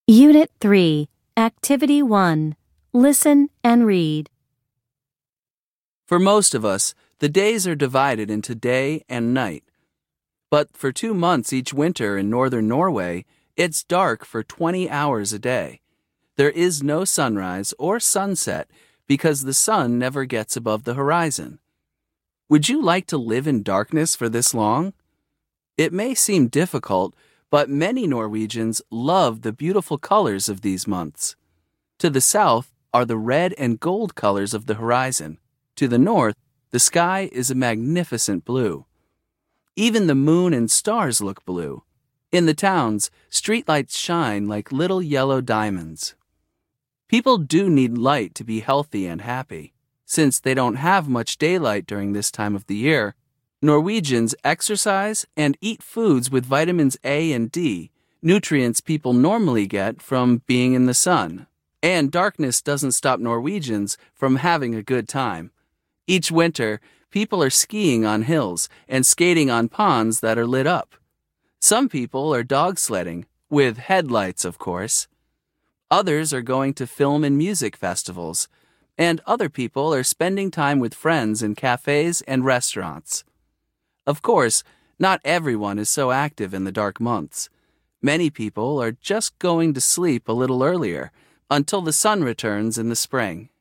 Unit 3, Activity 1. Listen and read. For most of us, the days are divided into day and night. But for 2 months each winter in northern Norway, it's dark for 20 hours a day. There is no sunrise or sunset because the sun never gets above the horizon. Would you like to live in darkness for this long? It may seem difficult, but many Norwegians love the beautiful colors of these months. To the south are the red and gold colors of the horizon. To the north, the sky is a magnificent blue. Even the moon and stars look blue. In the towns, streetlights shine like little yellow diamonds. People do need light to be healthy and happy. Since they don't have much daylight during this time of the year, Norwegians exercise and eat foods with vitamins A and D, nutrients people normally get from being in the sun. And darkness doesn't stop Norwegians from having a good time. Each winter, people are skiing on hills and skating on ponds that are lit up. Some people are dog sledding, with headlights, of course. Others are going to film and music festivals, and other people are spending time with friends in cafes and restaurants. Of course, not everyone is so active in the dark months. Many people are just going to sleep a little earlier until the sun returns in the spring.